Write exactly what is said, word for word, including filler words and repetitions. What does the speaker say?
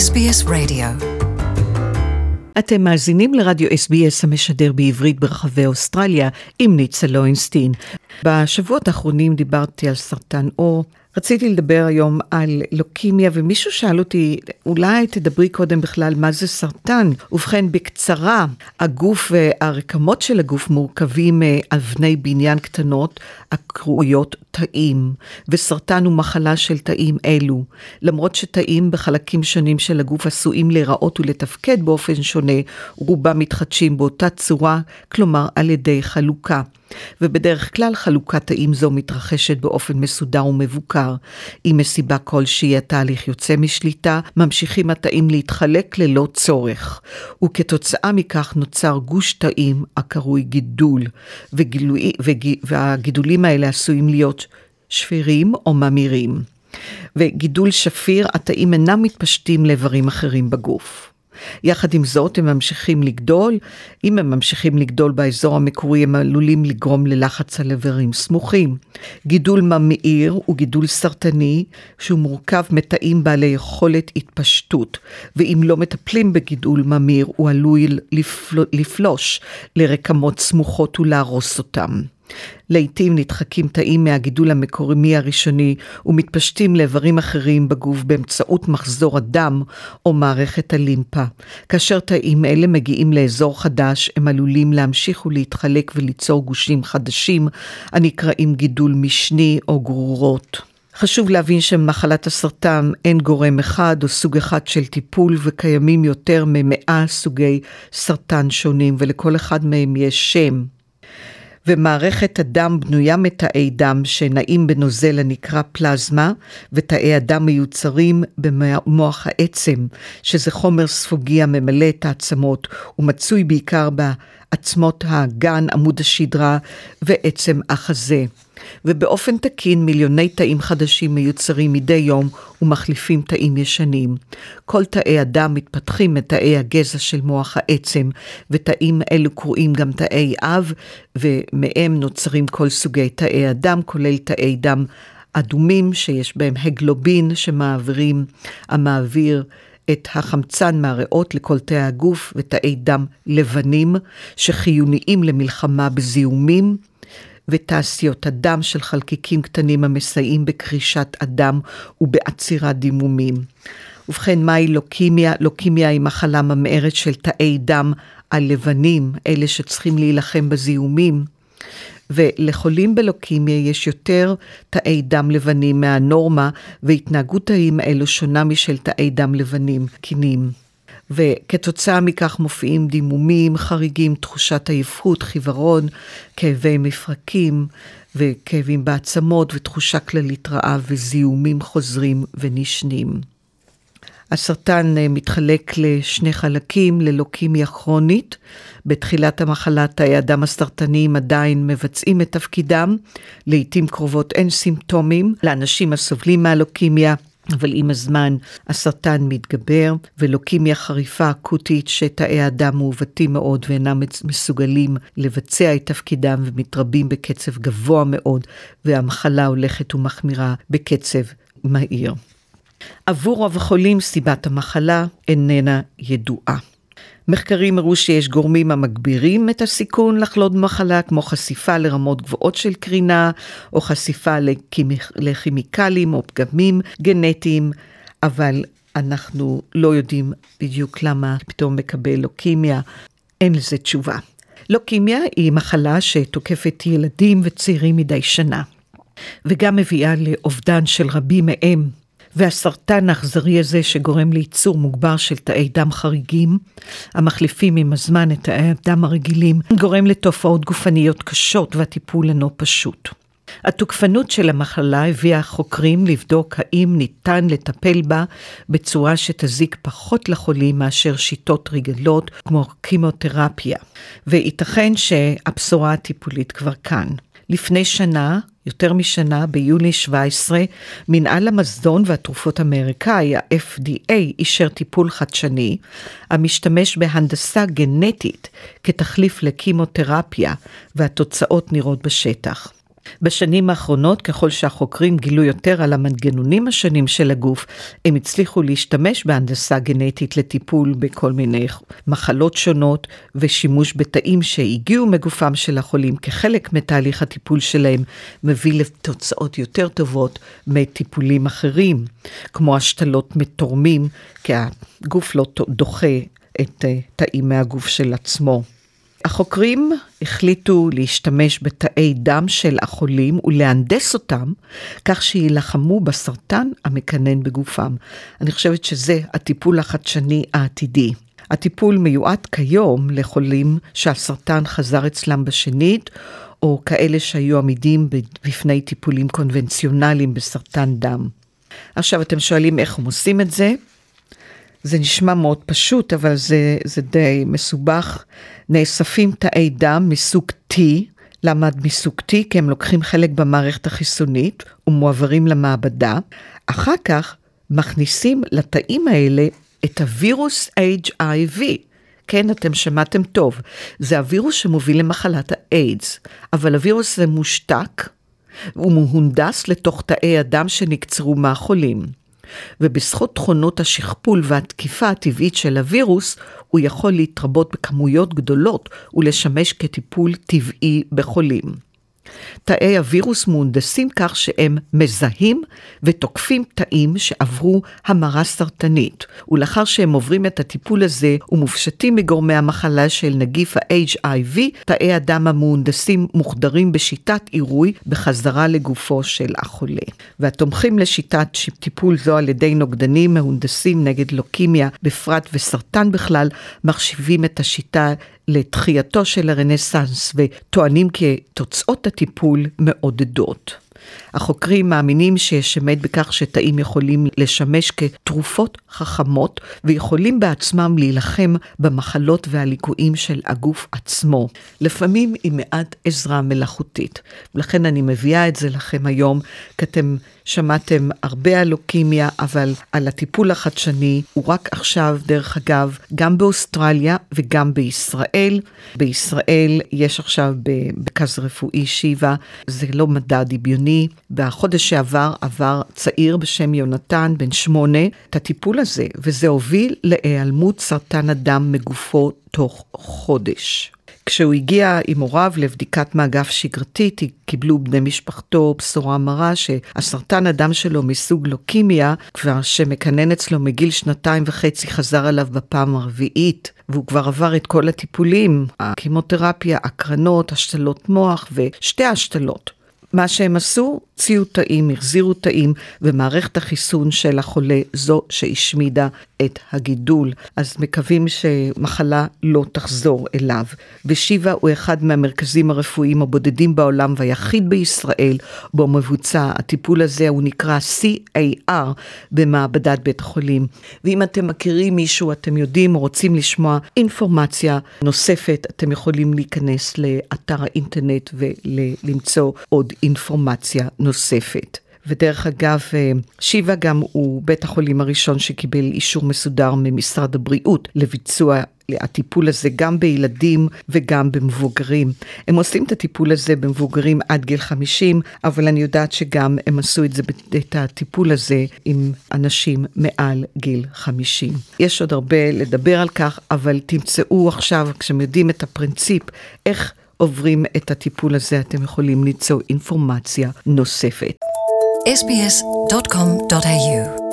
אס בי אס Radio. אתם מאזינים לרדיו אס בי אס המשדר בעברית ברחבי אוסטרליה עם ניצה לוינסטין. בשבועות האחרונים דיברתי על סרטן עור. רציתי לדבר היום על לוקמיה, ומישהו שאל אותי, אולי תדברי קודם בכלל מה זה סרטן? ובכן, בקצרה, הגוף והרקמות של הגוף מורכבים מאבני בניין קטנות הקרויות תאים, וסרטן הוא מחלה של תאים אלו. למרות שתאים בחלקים שונים של הגוף עשויים להיראות ולתפקד באופן שונה, רובם מתחדשים באותה צורה, כלומר על ידי חלוקה. ובדרך כלל חלוקת תאים זו מתרחשת באופן מסודר ומבוקר. אם מסיבה כלשהי התהליך יוצא משליטה, ממשיכים התאים להתחלק ללא צורך. וכתוצאה מכך נוצר גוש תאים הקרוי גידול, וגילוי, וג, והגידולים האלה עשויים להיות שפירים או ממירים. וגידול שפיר, התאים אינם מתפשטים לאיברים אחרים בגוף. יחד עם זאת, הם ממשיכים לגדול. אם הם ממשיכים לגדול באזור המקורי, הם עלולים לגרום ללחץ על איברים סמוכים. גידול ממאיר הוא גידול סרטני, שהוא מורכב מתאים בעלי יכולת התפשטות, ואם לא מטפלים בגידול ממאיר, הוא עלול לפל... לפלוש לרקמות סמוכות ולהרוס אותם. לעתים נדחקים תאים מהגידול המקורי הראשוני ומתפשטים לאיברים אחרים בגוף באמצעות מחזור הדם או מערכת הלימפה. כאשר תאים אלה מגיעים לאזור חדש, הם עלולים להמשיך ולהתחלק וליצור גושים חדשים הנקראים גידול משני או גרורות. חשוב להבין שמחלת הסרטן אין גורם אחד או סוג אחד של טיפול, וקיימים יותר ממאה סוגי סרטן שונים, ולכל אחד מהם יש שם. ומערכת הדם בנויה מתאי דם שנעים בנוזל הנקרא פלזמה, ותאי הדם מיוצרים במוח העצם, שזה חומר ספוגי הממלא את העצמות, ומצוי בעיקר בעצמות האגן, עמוד השדרה ועצם החזה. ובאופן תקין מיליוני תאים חדשים מיוצרים מדי יום ומחליפים תאים ישנים. כל תאי הדם מתפתחים מתאי הגזע של מוח העצם, ותאים אלו קרויים גם תאי אב, ומהם נוצרים כל סוגי תאי הדם, כולל תאי דם אדומים שיש בהם הגלובין שמעבירים, המעביר את החמצן מהריאות לכל תאי הגוף, ותאי דם לבנים שחיוניים למלחמה בזיהומים, ותעשיות הדם של חלקיקים קטנים המסייעים בקרישת הדם ובעצירת דימומים. ובכן, מהי לוקמיה? לוקמיה היא מחלה ממארת של תאי דם הלבנים, אלה שצריכים להילחם בזיהומים. ולחולים בלוקמיה יש יותר תאי דם לבנים מהנורמה, והתנהגות תאים אלו שונה משל תאי דם לבנים תקינים. וכתוצאה מכך מופיעים דימומים חריגים, תחושת עייפות, חיוורון, כאבי מפרקים וכאבים בעצמות, ותחושה כללית רעה וזיהומים חוזרים ונשנים. הסרטן מתחלק לשני חלקים, ללוקמיה כרונית. בתחילת המחלה תאי הדם הסרטניים עדיין מבצעים את תפקידם, לעתים קרובות אין סימפטומים לאנשים הסובלים מהלוקמיה, אבל עם הזמן הסרטן מתגבר, ולוקמיה חריפה אקוטית שתאי הדם מעוותים מאוד ואינם מסוגלים לבצע את תפקידם ומתרבים בקצב גבוה מאוד, והמחלה הולכת ומחמירה בקצב מהיר. עבור רוב החולים סיבת המחלה איננה ידועה. מחקרים הראו שיש גורמים המגבירים את הסיכון לחלות במחלה, כמו חשיפה לרמות גבוהות של קרינה, או חשיפה לכימיקלים או פגמים גנטיים, אבל אנחנו לא יודעים בדיוק למה פתאום מקבל לוקמיה, אין לזה תשובה. לוקמיה היא מחלה שתוקפת ילדים וצעירים מדי שנה, וגם מביאה לאובדן של רבים מהם. והסרטן האכזרי הזה שגורם לייצור מוגבר של תאי דם חריגים, המחליפים עם הזמן את תאי הדם הרגילים, גורם לתופעות גופניות קשות, והטיפול אינו פשוט. התוקפנות של המחלה הביאה חוקרים לבדוק האם ניתן לטפל בה בצורה שתזיק פחות לחולים מאשר שיטות רגילות כמו כימותרפיה, וייתכן שהבשורה הטיפולית כבר כאן. לפני שנה, יותר משנה, ביולי שבע עשרה, מנהל המזון והתרופות האמריקאי, ה-אף די איי, אישר טיפול חדשני, המשתמש בהנדסה גנטית כתחליף לכימותרפיה, והתוצאות נראות בשטח. בשנים האחרונות, ככל שהחוקרים גילו יותר על המנגנונים השונים של הגוף, הם הצליחו להשתמש בהנדסה גנטית לטיפול בכל מיני מחלות שונות, ושימוש בתאים שהגיעו מגופם של החולים כחלק מתהליך הטיפול שלהם, מביא לתוצאות יותר טובות מטיפולים אחרים, כמו השתלות מתורמים, כי הגוף לא דוחה את תאים מהגוף של עצמו. החוקרים החליטו להשתמש בתאי דם של החולים ולהנדס אותם כך שילחמו בסרטן המקנן בגופם. אני חושבת שזה הטיפול החדשני העתידי. הטיפול מיועד כיום לחולים שהסרטן חזר אצלם בשנית, או כאלה שהיו עמידים בפני טיפולים קונבנציונליים בסרטן דם. עכשיו אתם שואלים איך הם עושים את זה? זה נשמע מאוד פשוט, אבל זה, זה די מסובך. נאספים תאי דם מסוג T, למה מסוג T? כי הם לוקחים חלק במערכת החיסונית ומועברים למעבדה. אחר כך מכניסים לתאים האלה את הווירוס H I V. כן, אתם שמעתם טוב. זה הווירוס שמוביל למחלת האיידס, אבל הווירוס זה מושתק, הוא מהונדס לתוך תאי הדם שנקצרו מהחולים. ובזכות תכונות השכפול והתקיפה הטבעית של הווירוס, הוא יכול להתרבות בכמויות גדולות ולשמש כטיפול טבעי בחולים. תאי הווירוס מהונדסים כך שהם מזהים ותוקפים תאים שעברו המרה סרטנית, ולאחר שהם עוברים את הטיפול הזה ומופשטים מגורמי המחלה של נגיף ה-H I V, תאי הדם המהונדסים מוחדרים בשיטת עירוי בחזרה לגופו של החולה. והתומכים לשיטת טיפול זו על ידי נוגדנים מהונדסים נגד לוקימיה בפרט וסרטן בכלל, מחשיבים את השיטה לתחייתו של הרנסנס וטוענים כי תוצאות הטיפול מעודדות. החוקרים מאמינים שיש אמת בכך שתאים יכולים לשמש כתרופות חכמות ויכולים בעצמם להילחם במחלות והליקויים של הגוף עצמו, לפעמים עם מעט עזרה מלאכותית. ולכן אני מביאה את זה לכם היום, כי אתם שמעתם הרבה על לוקימיה, אבל על הטיפול החדשני הוא רק עכשיו, דרך אגב, גם באוסטרליה וגם בישראל. בישראל יש עכשיו במרכז רפואי שיבה, זה לא מדע דמיוני. בחודש שעבר עבר צעיר בשם יונתן בן שמונה את הטיפול הזה, וזה הוביל להיעלמות סרטן הדם מגופו תוך חודש. כשהוא הגיע עם הוריו לבדיקת מאגף שגרתית, קיבלו בני משפחתו בשורה מרה שהסרטן הדם שלו מסוג לוקימיה, כבר שמקנן אצלו מגיל שנתיים וחצי, חזר עליו בפעם הרביעית, והוא כבר עבר את כל הטיפולים, הכימותרפיה, הקרנות, השתלות מוח ושתי השתלות. מה שהם עשו, ציו תאים, החזירו תאים, ומערכת החיסון של החולה זו שהשמידה את הגידול. אז מקווים שמחלה לא תחזור אליו. בשיבה הוא אחד מהמרכזים הרפואיים הבודדים בעולם, והיחיד בישראל בו מבוצע. הטיפול הזה הוא נקרא C A R במעבדת בית החולים. ואם אתם מכירים מישהו, אתם יודעים או רוצים לשמוע אינפורמציה נוספת, אתם יכולים להיכנס לאתר האינטרנט ולמצוא עוד אינפורמציה נוספת. ודרך אגב, שיבה גם הוא בית החולים הראשון שקיבל אישור מסודר ממשרד הבריאות לביצוע הטיפול הזה גם בילדים וגם במבוגרים. הם עושים את הטיפול הזה במבוגרים עד גיל חמישים, אבל אני יודעת שגם הם עשו את זה, את הטיפול הזה עם אנשים מעל גיל חמישים. יש עוד הרבה לדבר על כך, אבל תמצאו עכשיו, כשאתם יודעים את הפרינציפ, איך עוברים את הטיפול הזה, אתם יכולים ליצור אינפורמציה נוספת. S B S dot com dot A U